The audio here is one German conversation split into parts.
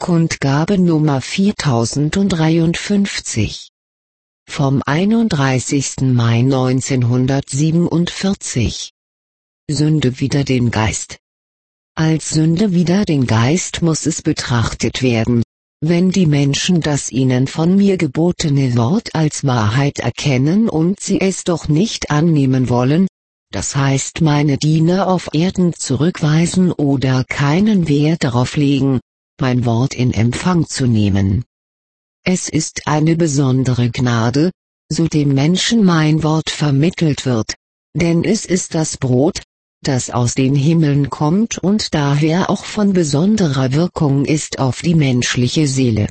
Kundgabe Nummer 4053. Vom 31. Mai 1947. Sünde wider den Geist. Als Sünde wider den Geist muss es betrachtet werden, wenn die Menschen das ihnen von mir gebotene Wort als Wahrheit erkennen und sie es doch nicht annehmen wollen, das heißt meine Diener auf Erden zurückweisen oder keinen Wert darauf legen, mein Wort in Empfang zu nehmen. Es ist eine besondere Gnade, so dem Menschen mein Wort vermittelt wird, denn es ist das Brot, das aus den Himmeln kommt und daher auch von besonderer Wirkung ist auf die menschliche Seele.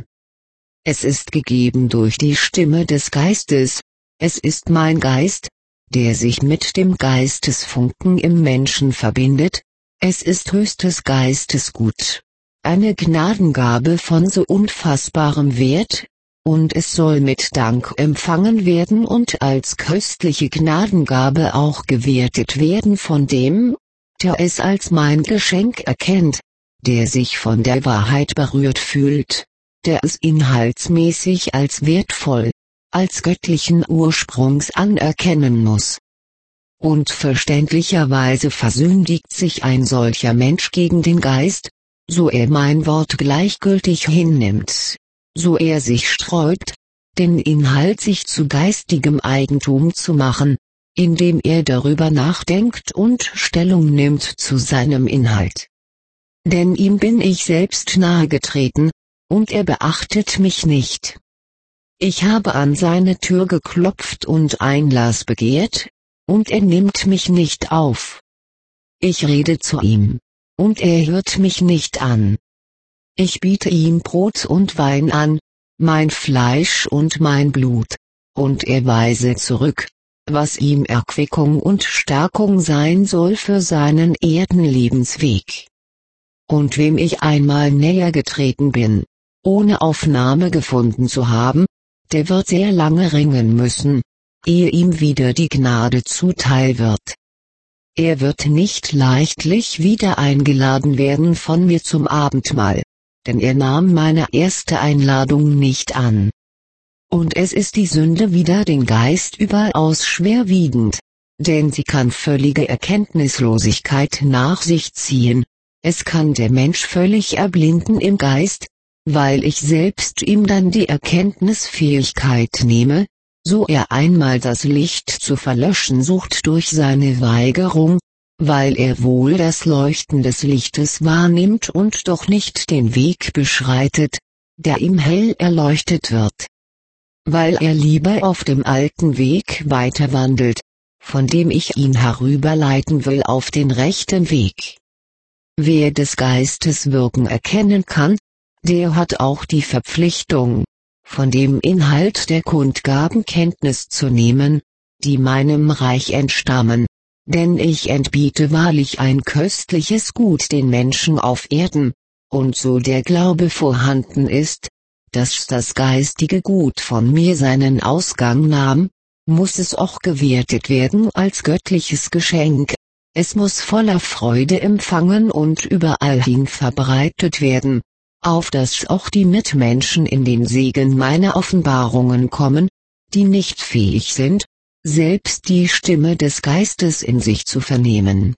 Es ist gegeben durch die Stimme des Geistes, es ist mein Geist, der sich mit dem Geistesfunken im Menschen verbindet, es ist höchstes Geistesgut, eine Gnadengabe von so unfassbarem Wert, und es soll mit Dank empfangen werden und als köstliche Gnadengabe auch gewertet werden von dem, der es als mein Geschenk erkennt, der sich von der Wahrheit berührt fühlt, der es inhaltsmäßig als wertvoll, als göttlichen Ursprungs anerkennen muss. Und verständlicherweise versündigt sich ein solcher Mensch gegen den Geist, so er mein Wort gleichgültig hinnimmt, so er sich sträubt, den Inhalt sich zu geistigem Eigentum zu machen, indem er darüber nachdenkt und Stellung nimmt zu seinem Inhalt. Denn ihm bin ich selbst nahegetreten, und er beachtet mich nicht. Ich habe an seine Tür geklopft und Einlass begehrt, und er nimmt mich nicht auf. Ich rede zu ihm, und er hört mich nicht an. Ich biete ihm Brot und Wein an, mein Fleisch und mein Blut, und er weise zurück, was ihm Erquickung und Stärkung sein soll für seinen Erdenlebensweg. Und wem ich einmal näher getreten bin, ohne Aufnahme gefunden zu haben, der wird sehr lange ringen müssen, ehe ihm wieder die Gnade zuteil wird. Er wird nicht leichtlich wieder eingeladen werden von mir zum Abendmahl, denn er nahm meine erste Einladung nicht an. Und es ist die Sünde wider den Geist überaus schwerwiegend, denn sie kann völlige Erkenntnislosigkeit nach sich ziehen, es kann der Mensch völlig erblinden im Geist, weil ich selbst ihm dann die Erkenntnisfähigkeit nehme, so er einmal das Licht zu verlöschen sucht durch seine Weigerung, weil er wohl das Leuchten des Lichtes wahrnimmt und doch nicht den Weg beschreitet, der ihm hell erleuchtet wird. Weil er lieber auf dem alten Weg weiter wandelt, von dem ich ihn herüberleiten will auf den rechten Weg. Wer des Geistes Wirken erkennen kann, der hat auch die Verpflichtung, von dem Inhalt der Kundgaben Kenntnis zu nehmen, die meinem Reich entstammen, denn ich entbiete wahrlich ein köstliches Gut den Menschen auf Erden, und so der Glaube vorhanden ist, dass das geistige Gut von mir seinen Ausgang nahm, muss es auch gewertet werden als göttliches Geschenk, es muss voller Freude empfangen und überall hin verbreitet werden, auf dass auch die Mitmenschen in den Segen meiner Offenbarungen kommen, die nicht fähig sind, selbst die Stimme des Geistes in sich zu vernehmen.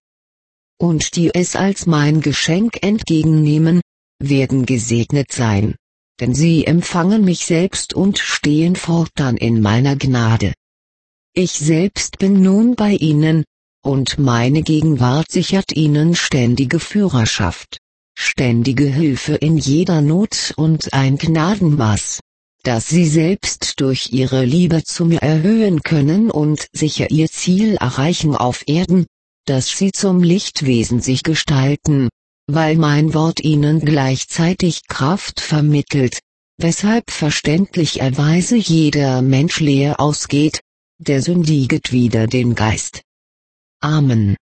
Und die es als mein Geschenk entgegennehmen, werden gesegnet sein, denn sie empfangen mich selbst und stehen fortan in meiner Gnade. Ich selbst bin nun bei ihnen, und meine Gegenwart sichert ihnen ständige Führerschaft, ständige Hilfe in jeder Not und ein Gnadenmaß, das sie selbst durch ihre Liebe zu mir erhöhen können und sicher ihr Ziel erreichen auf Erden, dass sie zum Lichtwesen sich gestalten, weil mein Wort ihnen gleichzeitig Kraft vermittelt, weshalb verständlicherweise jeder Mensch leer ausgeht, der sündiget wider den Geist. Amen.